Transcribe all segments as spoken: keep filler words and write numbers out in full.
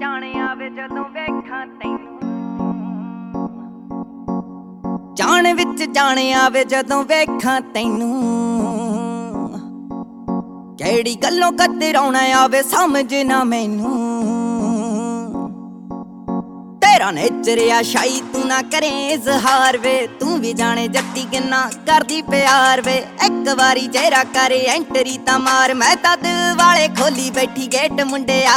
ਜਾਣ ਆਵੇ ਜਦੋਂ ਵੇਖਾਂ ਤੈਨੂੰ ਜਾਣ ਵਿੱਚ ਜਾਣ ਆਵੇ ਜਦੋਂ ਵੇਖਾਂ ਤੈਨੂੰ ਕਿਹੜੀ ਗੱਲੋਂ ਕਤਰਾਉਣਾ ਆਵੇ ਸਮਝ ਨਾ ਮੈਨੂੰ ਤੇਰਾ ਨੇਚਰ ਆ ਸ਼ਾਈ ਤੂੰ ਨਾ ਕਰੇ ਇਜ਼ਹਾਰ ਵੇ ਤੂੰ ਵੀ ਜਾਣੇ ਜੱਟੀ ਕਿੰਨਾ ਕਰਦੀ ਪਿਆਰ ਵੇ ਇੱਕ ਵਾਰੀ ਚਿਹਰਾ ਕਰੇ ਐਂਟਰੀ ਤਾਂ ਮਾਰ ਮੈਂ ਤਾਂ ਦਿਲ ਵਾਲੇ ਖੋਲੀ ਬੈਠੀ ਗੇਟ ਮੁੰਡਿਆ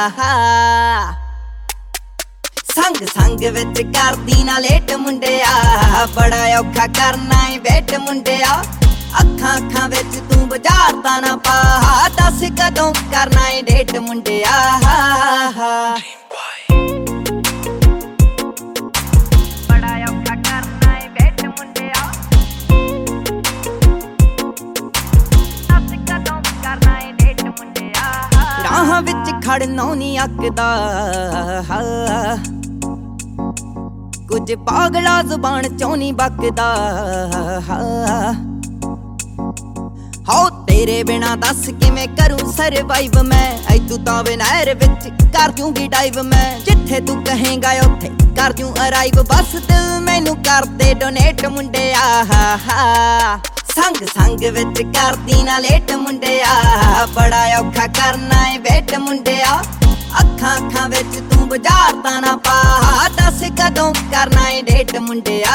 ਸੰਗ ਸੰਗ ਵਿੱਚ ਕਰਦੀ ਨਾ ਲੇਟ ਮੁੰਡਿਆ ਬੜਾ ਔਖਾ ਕਰਨਾ ਏ ਵੇਟ ਮੁੰਡਿਆ ਅੱਖਾਂ ਅੱਖਾਂ ਵਿੱਚ ਤੂੰ ਬੁਝਾਰਦਾ ਨਾ ਪਾ ਦੱਸ ਕਦੋਂ ਕਰਨਾ ਏ ਡੇਟ ਮੁੰਡਿਆ ਬੜਾ ਔਖਾ ਕਰਨਾ ਏ ਵੇਟ ਮੁੰਡਿਆ ਦੱਸ ਕਦੋਂ ਕਰਨਾ ਏ ਡੇਟ ਮੁੰਡਿਆ ਰਾਹਾਂ ਵਿੱਚ ਖੜਨੋਂ ਨੀ ਅੱਕਦਾ ਕੁਝ ਪਾਗਲਾ ਜ਼ੁਬਾਨ ਚੋਂ ਨੀ ਬਕਦਾ ਹੋ ਤੇਰੇ ਬਿਨਾ ਦੱਸ ਕਿਵੇਂ ਕਰੂੰ ਸਰਵਾਈਵ ਮੈਂ ਐ ਤੂੰ ਤਾਂ ਨਹਿਰ ਵਿੱਚ ਕਰ ਦੂੰਗੀ ਡਾਈਵ ਮੈਂ ਜਿੱਥੇ ਤੂੰ ਕਹੇਂਗਾ ਉੱਥੇ ਕਰ ਦੂੰ ਅਰਾਈਵ ਬਸ ਦਿਲ ਮੈਨੂੰ ਕਰ ਦੇ ਡੋਨੇਟ ਮੁੰਡਿਆ ਸੰਗ ਸੰਗ ਵਿੱਚ ਕਰਦੀ ਨਾ ਲੇਟ ਮੁੰਡਿਆ ਬੜਾ ਔਖਾ ਕਰਨਾ ਏ ਵੇਟ ਮੁੰਡਿਆ ਅੱਖਾਂ ਅੱਖਾਂ ਵਿੱਚ ਤੂੰ ਬੁਝਾਰਦਾ ਨਾ ਪਾ ਦੱਸ ਕਦੋਂ ਕਰਨਾ ਏ ਡੇਟ ਮੁੰਡਿਆ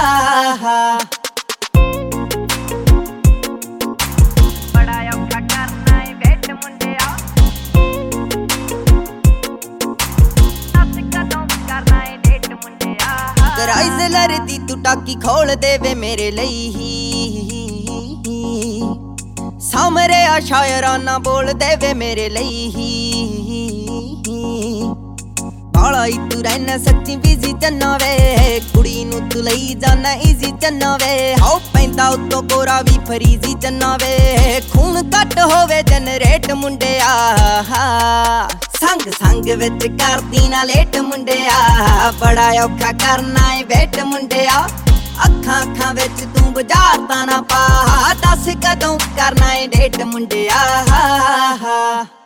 ਬੜਾ ਔਖਾ ਕਰਨਾ ਏ ਵੇਟ ਮੁੰਡਿਆ ਦੱਸ ਕਦੋਂ ਕਰਨਾ ਏ ਡੇਟ ਮੁੰਡਿਆ ਕਰਾਈਜ਼ ਲਰਦੀ ਤੂੰ ਟਾਕੀ ਖੋਲ ਦੇਵੇ ਮੇਰੇ ਲਈ ਸਾਹਮਣੇ ਆ ਸ਼ਾਇਰਾਨਾ ਬੋਲ ਦੇਵੇ ਮੇਰੇ ਲਈ ਬਾਲਾ ਹੀ ਤੂੰ ਰਹਿਣਾ ਸੱਚੀ ਬਿਜ਼ੀ ਚੰਨਾ ਵੇ ਕੁੜੀ ਨੂੰ ਤੂੰ ਲਈ ਜਾਣਾ ਈਜ਼ੀ ਚੰਨਾ ਵੇ ਹਾਉ ਪੈਂਦਾ ਉਤੋਂ ਕੋਰਾ ਵੀ ਫਰੀਜ਼ੀ ਚੰਨਾ ਵੇ ਖੂਨ ਘੱਟ ਹੋਵੇ ਜਨਰੇਟ ਮੁੰਡਿਆ ਸੰਗ ਸੰਗ ਵਿੱਚ ਕਰਦੀ ਨਾ ਲੇਟ ਮੁੰਡਿਆ ਬੜਾ ਔਖਾ ਕਰਨਾ ਏ ਵੇਟ ਮੁੰਡਿਆ ਅੱਖਾਂ ਅੱਖਾਂ ਵਿੱਚ ਤੂੰ ਬੁਝਾਰਦਾ ਨਾ ਪਾ ਦੱਸ ਕਦੋਂ ਕਰਨਾ ਏ ਡੇਟ ਮੁੰਡਿਆ